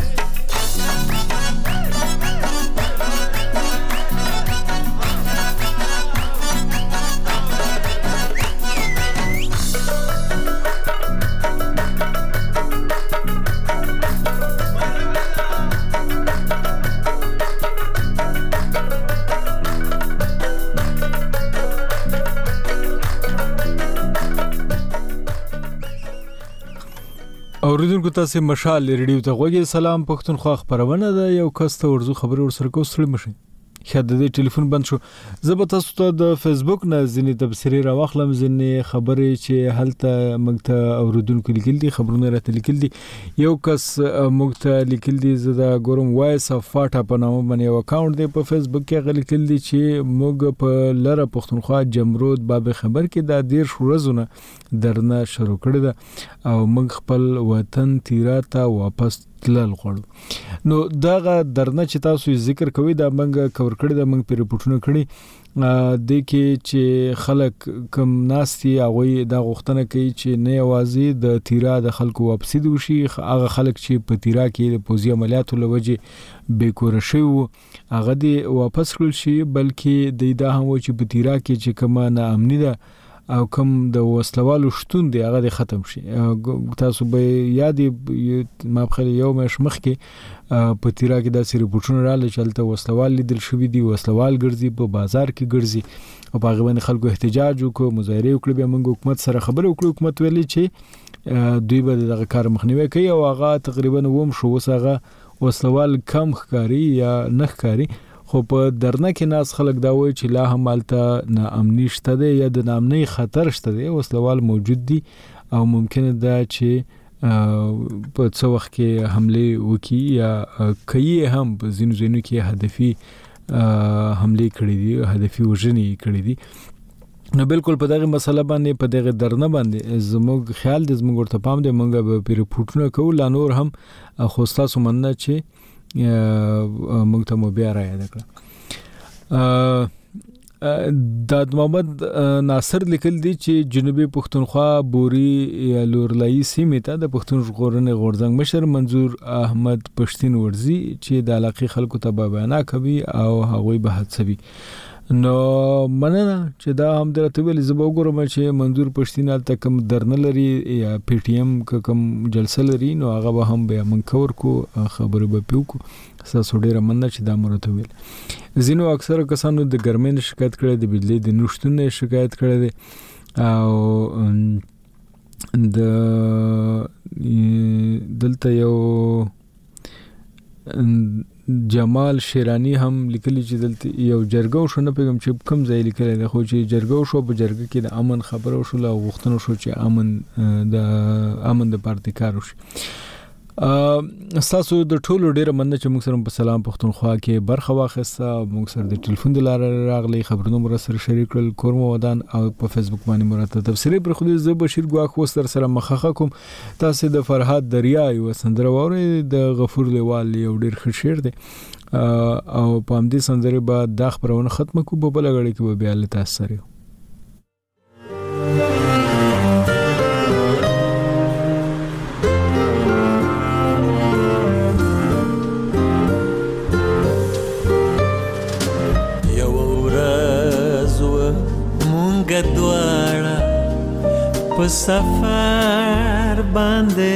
اوریدونکو تاسو مشال ریډیو ته غوږی سلام پښتونخوا خبرونه ده یو کس ته ورزو خبر ورسره کوستل مشي شاید د ټلیفون بند شو زه به تاسو ته د فیسبوک نه ځینې تبصری راوخلم ځینې خبرې چې هلته موږ ته اوریدونکو لیکل دي خبرونه راته لیکل دي یو کس موږ ته لیکل دي زه د ګورم وایس اف فاټا په نامه باندې یو اکاونټ دی په فیسبوک کې غلیکل دي چې موږ په لره پښتونخوا جمرود باب خبر کې د دیر شورزونه درنه شروع کړی ده او موږ خپل وطن تیراته واپس تلل غواړو نو دغه درنه چې تاسو ذکر کوي دا موږ کور کړی دا موږ په ریپورتونو کړی د کې چې خلک کم ناستي هغه د غوښتنه کوي چې نه یوازې د تیرا د خلکو واپسی دی وشي هغه خلک چې په تیرا کې د پوزي عملیاتو لوجه بیکور شي هغه دی واپس کړل شي بلکې د دا هم چې په تیرا کې چې کومه ناامنی ده او کوم د وسلوالو شتون دی هغه ختم شي تاسو به یادې ما په یو مش مخ کې په تیرا کې د ریپورتونو رااله چلته وسلوال لیدل شوې دي وسلوال ګرځي په بازار کې ګرځي او په هغه باندې خلکو احتجاج وکړو مظاهره وکړي به موږ حکومت سره خبرې وکړو حکومت ویلي چې دوی به دغه کار مخنیوي کوي او هغه تقریبا ووم شو وسغه وسلوال کم ښکاری یا نه ښکاری خو په درنه کې ناس خلک دا وایي چې لا هم الته ناامني شته دی یا د ناامني خطر شته دی وسلوال موجود دي او ممکن ده چې په څو وخت کې حمله وکړي یا کوي هم په ځینو ځینو کې هدفي حمله کړې دي هدفي وژنې کړې دي نو بالکل په دغه مسله باندې په دغه درنه باندې زموږ خیال د زموږ ورته پام دی موږ به ریپورتونه کوو لا نور هم خو تاسو مننه چې موږ ته مو بیا را یاد کړه. د محمد ناصر لیکل دي چې جنوبي پښتونخوا بوري یا لورلایي سیمې ته د پښتون ژغورنې غورځنګ مشر منظور احمد پښتين ورزي چې د علاقې خلکو ته بیان کوي او هغوی به هڅوي. نو مننه چې دا هم درته ویل زه به وګورم چې منظور پښتين الته کوم درنه لري یا پی ټی ایم کوم جلسه لري نو هغه به هم به من کور کو خبرې به پیو کو. تاسو ډیره مننه چې دا مرته ویل. زینو اکثر کسانو د ګرمۍ شکایت کړي د بجلی د نشټون شکایت کړي او د دلته یو جمال شیرانی هم لیکلی چې دلته یو جرګه شو نه پیغام چې کم ځای لیکلی دی خو چې جرګه شو په جرګه کې د امن خبره شو او غوښتنه شو چې امن د پارتي کار وشي. تاسو د ټولو ډیره مننه چې موږ سره په سلام پښتونخوا کې برخه واخیسته. موږ سره د ټلیفون د لارې راغلي خبرونه مو سره شریک کړل کورم ودان او په فیسبوک باندې مرته تفصیلی پر خو زه بشیر ګواخ وستر سره مخخه کوم. تاسو د فرحات دریا یو سندره ووري د غفور لیوال یو ډیر ښه شعر دی او په همدې سندره بعد د خبرونه ختمه کو په بل غړي کې به بیا له تاسو سره دوارا په سفر باندې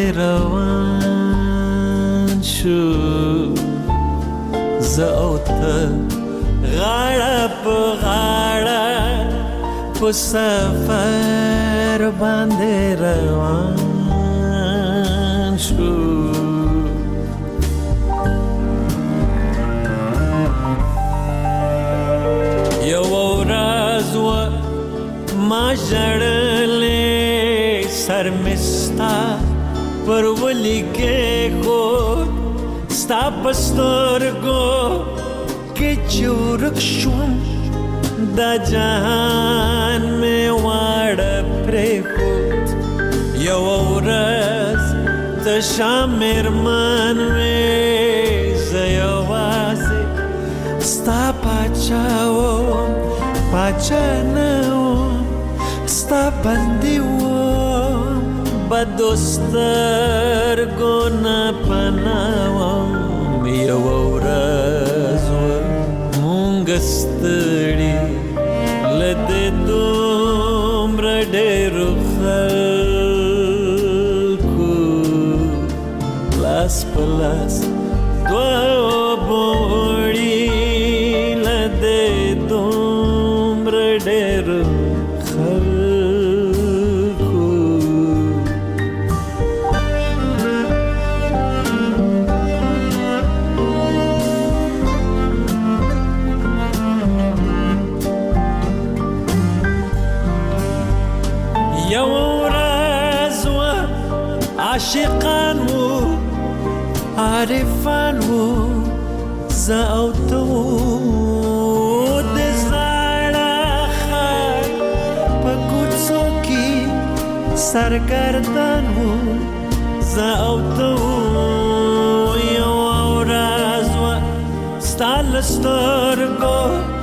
روان شو زه او ته غاړه په غاړه په سفر باندې روان شو. یو ورځ ما جړلې سر مستا پر ولي کې خو ستا پسترګو کې چورک شوم دا جهان مې واړه پرې خو یو ورځ ته شامر من وې زيواسي ستا پاچاو پاچانو ستا بندی وم بدوستر گونا پناوم یو ورځ مونږ ستړي لده دومره ډېرو خلکو لاس په لاس دوه بوړي لده دومره ډېرو عاشقان وو عارفان وو زه او ته وو د زړه خر په کوڅو کې سرګردان وو زه او ته وو یو ورځ ستا له سترګو